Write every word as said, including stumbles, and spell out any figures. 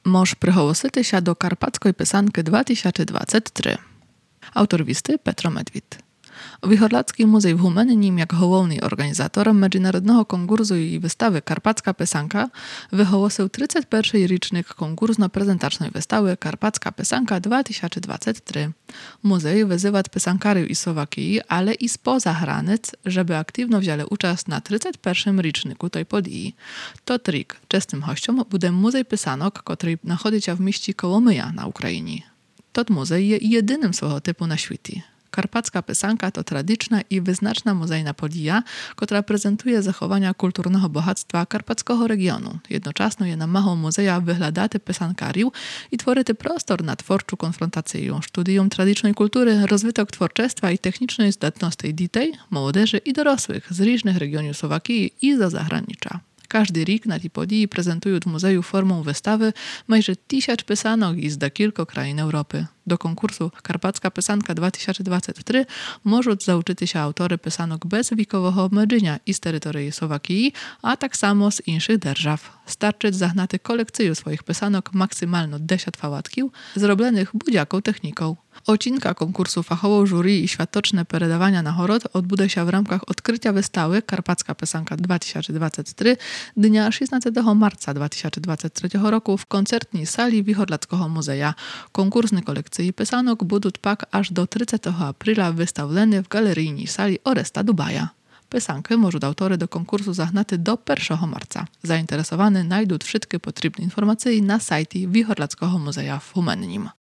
Mož prihlásil sa do karpatskoj písanky dvetisícdvadsaťtri. Autor listy Petro Medvід. Východlacký muzej w Humenním, jak główny organizator międzynarodowego konkursu i wystawy Karpacka Piosenka, wyhłosił trzydziesty pierwszy rocznik konkursno-prezentacznej wystawy Karpacka Piosenka dvetisícdvadsaťtri. Muzej wyzywa piosenkariów i Słowakii, ale i spoza granic, żeby aktywno wzięli udział na trzydziestym pierwszym roczniku tej podii. To trik. Czestnym hościom będzie Muzej Piosenok, który znajduje się w mieście Kołomyja na Ukrainie. Tot muzej jest jedynym swego typu na świecie. Karpacka Piosenka to tradycyjna i wyznaczna muzejna podija, która prezentuje zachowania kulturnego bohactwa karpackiego regionu. Jednocześnie je na małą muzeja wyglądaty piosenkariów i tworyty prostor na twórczą konfrontację, studium tradycyjnej kultury, rozwytok twórczestwa i technicznej zdatności dzieci, młodzieży i dorosłych z różnych regionów Słowakii i za zagranicza. Każdy rok na tej podii prezentują w muzeju formą wystawy majże tysiąc piosenek z kilku krajów Europy. Do konkursu Karpacka Piosenka dvetisícdvadsaťtri mogą zauczyć się autory piosenek bez wiekowego obmedzenia i z terytorii Słowakii, a tak samo z innych держав. Starczy zagnać kolekcję swoich piosenek maksymalnie dziesięć fałatków, zrobionych budziaką techniką. Odcinka konkursu fachową jury i światoczne peredawania na chorod odbude się w ramach odkrycia wystawy Karpacka Piosenka dvetisícdvadsaťtri dnia szesnastego marca dvetisícdvadsaťtri roku w koncertnej sali Východlackého muzeja. Konkursny kolekcji piosenek będą pak aż do trzydziestego aprila wystawione w galeryjnej sali Oresta Dubaja. Piosenki mogą autory do konkursu zagnać do pierwszego marca. Zainteresowane znajdą wszystkie potrzebne informacje na sajcie Východlackého muzeja w Humenním.